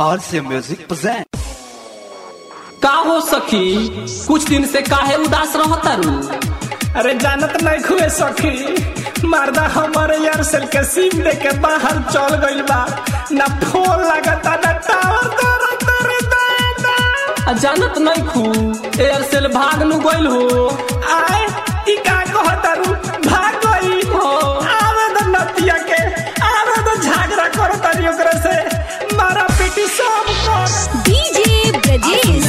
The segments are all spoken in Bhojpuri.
RC Music present। का हो सखी, कुछ दिन से काहे उदास रहतारू? अरे जानत नहीं खुए सखी, मर्दा हमारे एयरसेल के सिम लेके बाहर चल गइल बा, ना फोन लगता ना टावर करता रे दादा। जानत नहीं खू एयरसेल भाग नु गइल हो। आए ई का कहतारू भाग गई हो? आवे तो नतिया के आवे तो झगड़ा करता री ओकरा से, मारा पीटी सब कर। डीजे ब्रजेश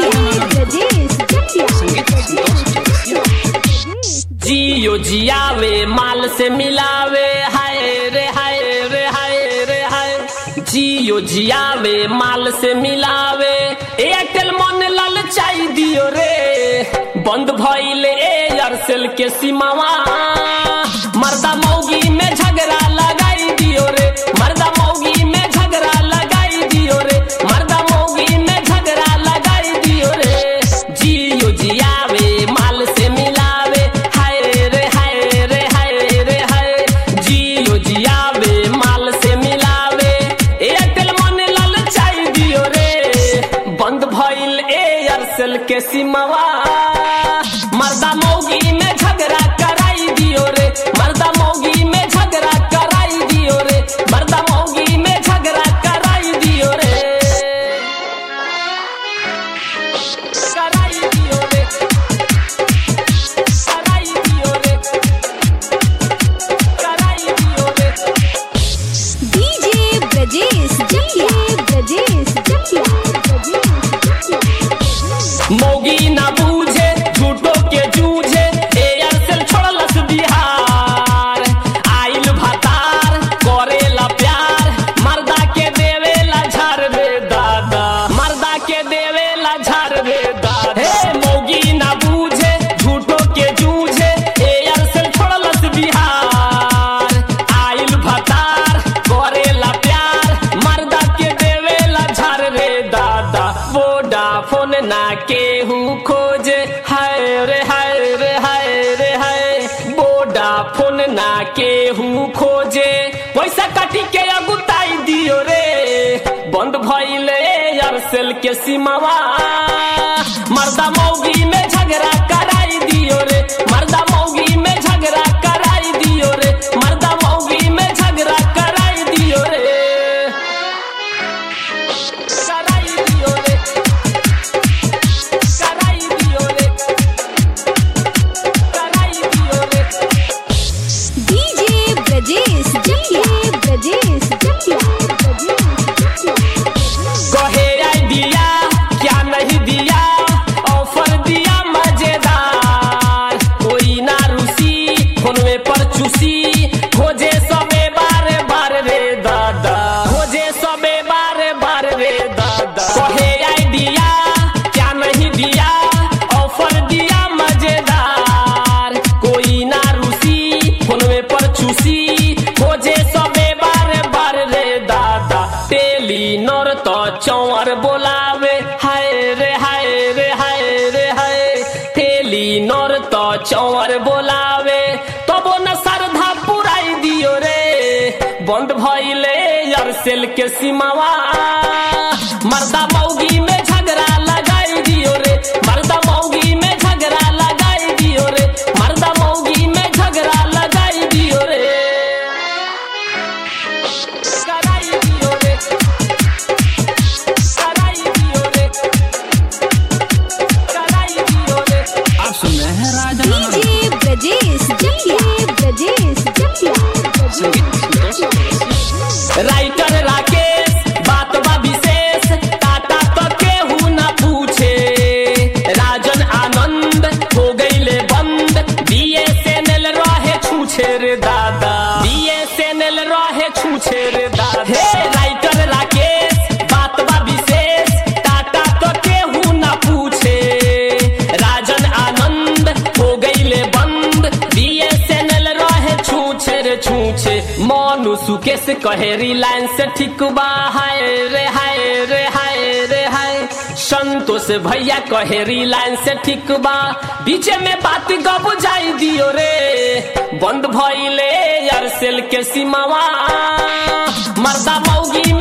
जियो जियावे माल से मिलावे, हाय रे हाय रे हाय रे हाय। जियो जियावे माल से मिलावे, एयरटेल मन ललचाई दियो रे। बंद भइले एयरसेल के सिमावा, मर्दा मौगी में झगड़ा लगाई दियो रे। मर्दा मौगी में झगड़ा लगाई दियो रे। मर्दा मौगी में झगड़ा लगाई दियो रे। जियो जियावे माल से मिलावे, हाय रे हाय रे हाय रे हाय। जियो जियावे माल से मिलावे, एयरटेल मन ललचाई दियो रे। बंद भइल एयरसेल के सिमवा, मर्दा मौगी में झगड़ा कराई दियो रे। मर्दा मौगी में झगड़ा कराई दियो रे। मर्दा मौगी में झगड़ा कराई दियो रे। कराई दियो रे। कराई दियो रे। कराई दियो रे। डीजे ब्रजेश मौगी ना बूझे झूठो के जूझे, एयरसेल छोड़लस बिहार। आइल भतार करेला प्यार, मर्दा के देवेला झाड़ रे दादा। मर्दा के देवेला झाड़ रे दादा। हे मौगी ना बूझे झूठो के जूझे, एयरसेल छोड़लस बिहार। आइल भतार करेला प्यार, मर्दा के देवेला झाड़ रे दादा। वोडाफोन ना केहू खोजे, हाय रे हाय रे हाय रे हाय। वोडाफोन ना केहू खोजे, पैसा काटी के अगुताई दियो रे। बंद भइले एयरसेल के सिमवा, मर्दा मौगी में झगड़ा कराई दियो रे। मर्दा मौगी में झगड़ा कराई दियो रे। मर्दा मौगी में झगड़ा कराई दियो रे। कराई दियो रे। कराई दियो रे। कराई दियो रे। डीजे ब्रजेश कहे आई दिया क्या नहीं दिया, ऑफर दिया मजेदार। कोई ना रूसी फोनवे पर चूसी, खोजे सबे बारे बार रे दादा। खोजे सबे बारे बार रे दादा। कहे आई दिया क्या नहीं दिया, ऑफर दिया मजेदार। कोई ना रूसी फोनवे पर चूसी, खोजे सबे बारे बार रे दादा। टेलीनॉर तो चौर बोलावे, हाय रे हाय रे हाय रे हाय। टेलीनॉर तो चौर बोलावे, तबो न सरधा पुराई दियो रे। बंद भइले एयरसेल के सिमवा, मर्दा मौगी में झगड़ा लगाई दियो रे। मर्दा मौगी में झगड़ा लगाई दियो रे। मर्दा मौगी में झगड़ा लगाई दियो रे। कराई दियो रे। कराई दियो रे। कराई दियो रे। आप सुन रहे हैं राजा डीजे ब्रजेश राइटर राकेश बात बा विशेष, टाटा तो केहू ना पूछे। राजन आनंद हो गईले बंद, बीएसएनएल रहे छूछे रे दादा। बीएसएनएल रहे छूछे रे दादा। हे राइटर राकेश बात बा विशेष, टाटा तो केहू ना पूछे। राजन आनंद हो गईले बंद, बीएसएनएल रहे छूछे रे छूछे। मोनू सुकेश कहे रिलायंस ठीक बा, हाय रे हाय रे हाय रे हाय। संतोष भैया कहे रिलायंस ठीक बा, बीचे में बात गब जाई दियो रे। बंद भइले एयरसेल के सिमवा, मर्दा मौगी